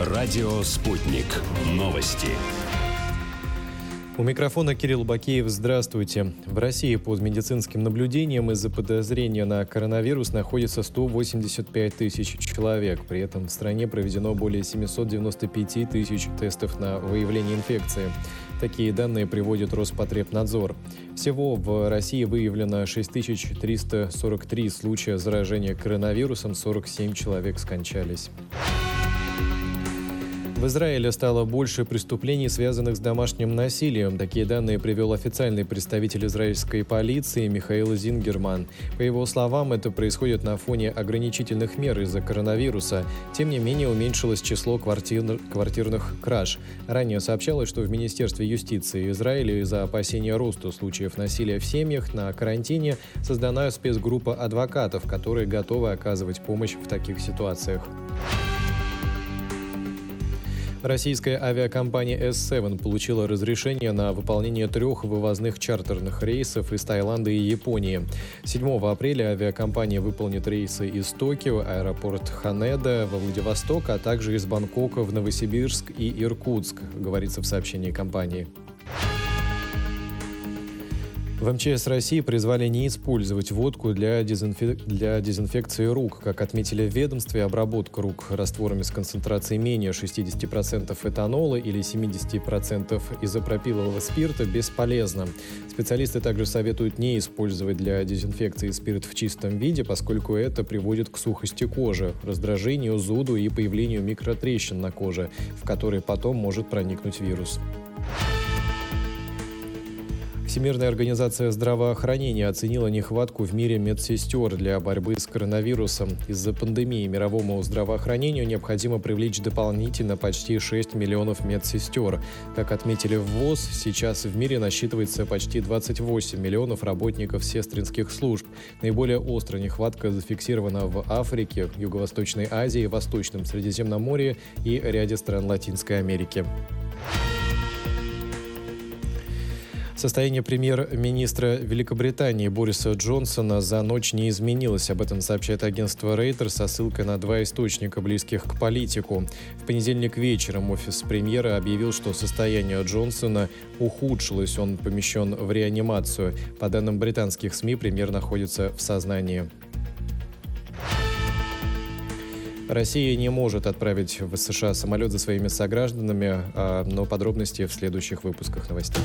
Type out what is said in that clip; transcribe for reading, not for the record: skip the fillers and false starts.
Радио «Спутник». Новости. У микрофона Кирилл Бакеев. Здравствуйте. В России под медицинским наблюдением из-за подозрения на коронавирус находится 185 тысяч человек. При этом в стране проведено более 795 тысяч тестов на выявление инфекции. Такие данные приводит Роспотребнадзор. Всего в России выявлено 6343 случая заражения коронавирусом, 47 человек скончались. В Израиле стало больше преступлений, связанных с домашним насилием. Такие данные привел официальный представитель израильской полиции Михаил Зингерман. По его словам, это происходит на фоне ограничительных мер из-за коронавируса. Тем не менее, уменьшилось число квартирных краж. Ранее сообщалось, что в Министерстве юстиции Израиля из-за опасения роста случаев насилия в семьях на карантине создана спецгруппа адвокатов, которые готовы оказывать помощь в таких ситуациях. Российская авиакомпания S7 получила разрешение на выполнение 3 вывозных чартерных рейсов из Таиланда и Японии. 7 апреля авиакомпания выполнит рейсы из Токио, аэропорт Ханеда во Владивосток, а также из Бангкока в Новосибирск и Иркутск, говорится в сообщении компании. В МЧС России призвали не использовать водку для дезинфекции рук. Как отметили в ведомстве, обработка рук растворами с концентрацией менее 60% этанола или 70% изопропилового спирта бесполезна. Специалисты также советуют не использовать для дезинфекции спирт в чистом виде, поскольку это приводит к сухости кожи, раздражению, зуду и появлению микротрещин на коже, в которые потом может проникнуть вирус. Всемирная организация здравоохранения оценила нехватку в мире медсестер для борьбы с коронавирусом. Из-за пандемии мировому здравоохранению необходимо привлечь дополнительно почти 6 миллионов медсестер. Как отметили в ВОЗ, сейчас в мире насчитывается почти 28 миллионов работников сестринских служб. Наиболее острая нехватка зафиксирована в Африке, Юго-Восточной Азии, Восточном Средиземноморье и ряде стран Латинской Америки. Состояние премьер-министра Великобритании Бориса Джонсона за ночь не изменилось. Об этом сообщает агентство Рейтер со ссылкой на 2 источника, близких к политику. В понедельник вечером офис премьера объявил, что состояние Джонсона ухудшилось. Он помещен в реанимацию. По данным британских СМИ, премьер находится в сознании. Россия не может отправить в США самолет за своими согражданами, но подробности в следующих выпусках новостей.